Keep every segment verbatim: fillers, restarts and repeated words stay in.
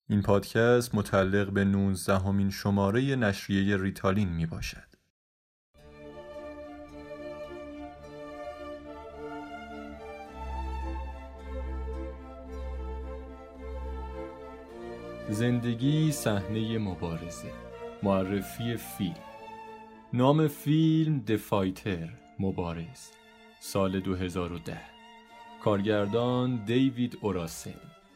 این پادکست متعلق به نوزدهمین شماره نشریه ریتالین می باشد. زندگی صحنه مبارزه. معرفی فیلم. نام فیلم د فایتر، مبارز. سال دو هزار و ده. کارگردان دیوید او راسل.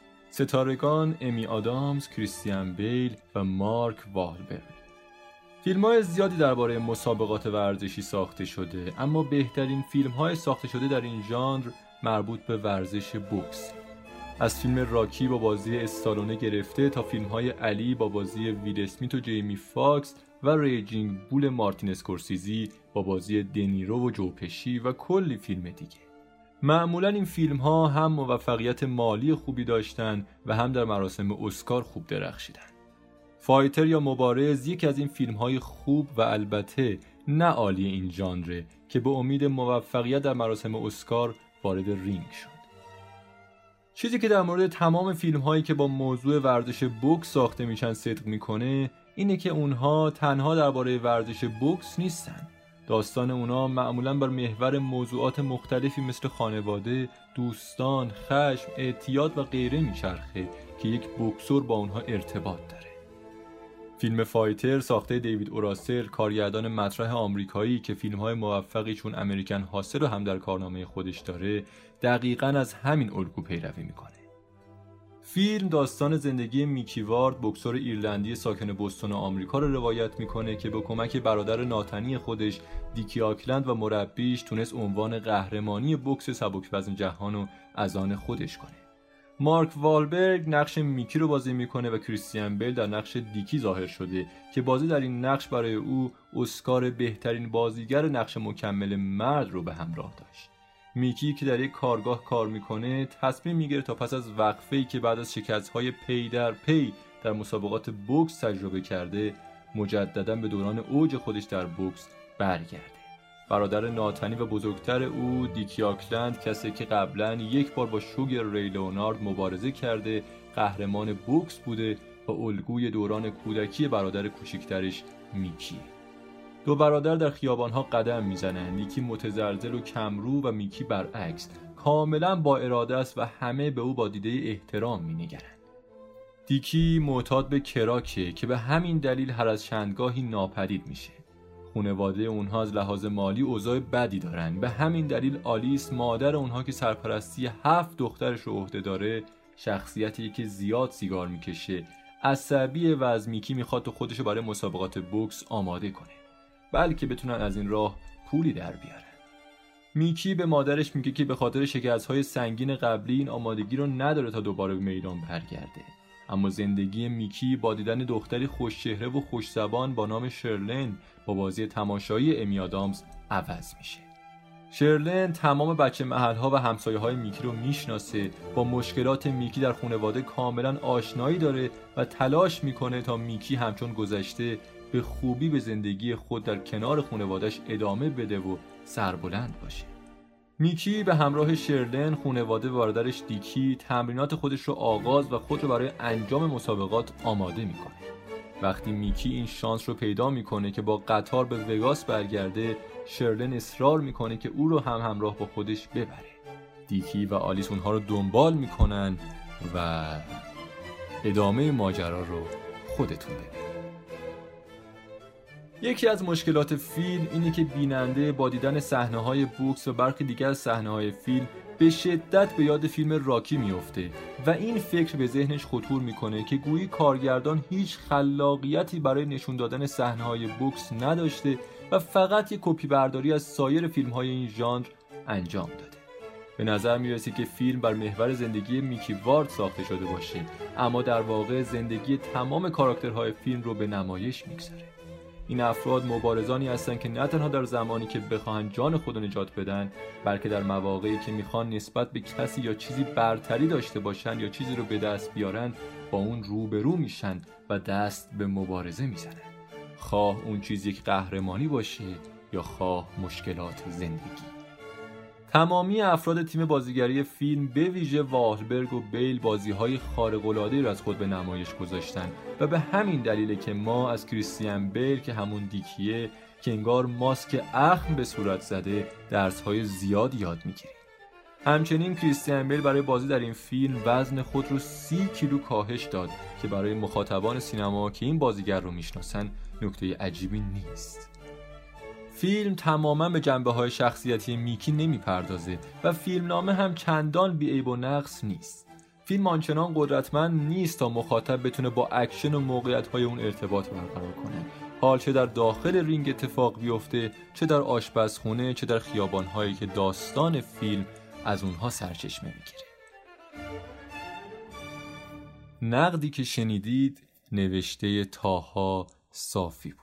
ستارگان امی آدامز، کریستیان بیل و مارک والبرگ. فیلم‌های زیادی درباره مسابقات ورزشی ساخته شده، اما بهترین فیلم‌های ساخته شده در این ژانر مربوط به ورزش بوکس. از فیلم راکی با بازی استالونه گرفته تا فیلم‌های علی با بازی ویل اسمیت و جیمی فاکس و ریجینگ بول مارتین اسکورسیزی با بازی دنیرو و جو پشی و کلی فیلم دیگه. معمولاً این فیلم‌ها هم موفقیت مالی خوبی داشتن و هم در مراسم اسکار خوب درخشیدن. فایتر یا مبارز یکی از این فیلم‌های خوب و البته نه عالی این ژانره که به امید موفقیت در مراسم اسکار وارد رینگ شد. چیزی که در مورد تمام فیلم‌هایی که با موضوع ورزش بوکس ساخته میشن صدق میکنه اینه که اونها تنها درباره ورزش بوکس نیستن. داستان اونا معمولاً بر محور موضوعات مختلفی مثل خانواده، دوستان، خشم، اعتیاد و غیره میچرخه که یک بوکسور با اونها ارتباط داره. فیلم فایتر ساخته دیوید او راسل، کارگردان مطرح آمریکایی که فیلم‌های موفقی چون امریکن هاسل رو هم در کارنامه خودش داره، دقیقاً از همین الگو پیروی میکنه. فیلم داستان زندگی میکی وارد، بوکسور ایرلندی ساکن بوستون آمریکا رو روایت میکنه که با کمک برادر ناتنی خودش دیکی آکلند و مربیش تونست عنوان قهرمانی بوکس سبک‌وزن جهان رو از آن خودش کنه. مارک والبرگ نقش میکی رو بازی میکنه و کریستیان بیل در نقش دیکی ظاهر شده که بازی در این نقش برای او اسکار بهترین بازیگر نقش مکمل مرد رو به همراه داشت. میکی که در یک کارگاه کار میکنه تصمیم میگیره تا پس از وقفه‌ای که بعد از شکست‌های پی در پی در مسابقات بوکس تجربه کرده مجدداً به دوران اوج خودش در بوکس برگرده. برادر ناتنی و بزرگتر او دیکی آکلند کسی که قبلاً یک بار با شوگر ری لئونارد مبارزه کرده قهرمان بوکس بوده و الگوی دوران کودکی برادر کوچکترش میکی. دو برادر در خیابان‌ها قدم میزنن، یکی متزلزل و کمرو و میکی برعکس، کاملاً با اراده است و همه به او با دیده احترام مینگرند. دیکی معتاد به کراکه که به همین دلیل هر از چندگاهی ناپدید میشه. خانواده اونها از لحاظ مالی اوضاع بدی دارن، به همین دلیل آلیس مادر اونها که سرپرستی هفت دخترش رو عهده داره، شخصیتی که زیاد سیگار میکشه، عصبیه و از میکی میخواد تو خودشو برای مسابقات بوکس آماده کنه، بلکه بتونن از این راه پولی در بیارن. میکی به مادرش میگه که به خاطر شکست‌های سنگین قبلی این آمادگی رو نداره تا دوباره به میدان برگرده. اما زندگی میکی با دیدن دختری خوشچهره و خوشزبان با نام شرلن با بازی تماشایی امی آدامز عوض میشه. شرلن تمام بچه محل‌ها و همسایه‌های میکی رو میشناسه، با مشکلات میکی در خانواده کاملا آشنایی داره و تلاش میکنه تا میکی همچون گذشته به خوبی به زندگی خود در کنار خانواده‌اش ادامه بده و سربلند باشه. میکی به همراه شرلن، خانواده و برادرش دیکی تمرینات خودش رو آغاز و خود رو برای انجام مسابقات آماده میکنه. وقتی میکی این شانس رو پیدا میکنه که با قطار به وگاس برگرده، شرلن اصرار میکنه که او رو هم همراه با خودش ببره. دیکی و آلیس اونها رو دنبال میکنن و ادامه ماجرا رو خودتون ببینید. یکی از مشکلات فیلم اینه که بیننده با دیدن صحنه‌های بوکس و برخی دیگر از صحنه‌های فیلم به شدت به یاد فیلم راکی میفته و این فکر به ذهنش خطور میکنه که گویی کارگردان هیچ خلاقیتی برای نشون دادن صحنه‌های بوکس نداشته و فقط یک کپی برداری از سایر فیلم‌های این ژانر انجام داده. به نظر میرسه که فیلم بر محور زندگی میکی وارد ساخته شده باشه، اما در واقع زندگی تمام کاراکترهای فیلم رو به نمایش میگذاره. این افراد مبارزانی هستند که نه تنها در زمانی که بخواهن جان خود را نجات بدن، بلکه در مواقعی که میخوان نسبت به کسی یا چیزی برتری داشته باشن یا چیزی رو به دست بیارن با اون روبرو میشن و دست به مبارزه میزنن، خواه اون چیز یک قهرمانی باشه یا خواه مشکلات زندگی. تمامی افراد تیم بازیگری فیلم به ویژه واهلبرگ و بیل بازی‌های خارق‌العاده‌ای را از خود به نمایش گذاشتن و به همین دلیله که ما از کریستیان بیل که همون دیکیه که انگار ماسک اخم به صورت زده درس‌های زیاد یاد می‌گیریم. همچنین کریستیان بیل برای بازی در این فیلم وزن خود رو سی کیلو کاهش داد که برای مخاطبان سینما که این بازیگر رو میشناسن نکته عجیبی نیست. فیلم تماما به جنبه‌های شخصیتی میکی نمیپردازه و فیلمنامه هم چندان بی‌عیب و نقص نیست. فیلم آنچنان قدرتمند نیست تا مخاطب بتونه با اکشن و موقعیت‌های اون ارتباط برقرار کنه. حال چه در داخل رینگ اتفاق بیفته، چه در آشپزخونه، چه در خیابان‌هایی که داستان فیلم از اونها سرچشمه میگیره. نقدی که شنیدید نوشته طاها صافی بود.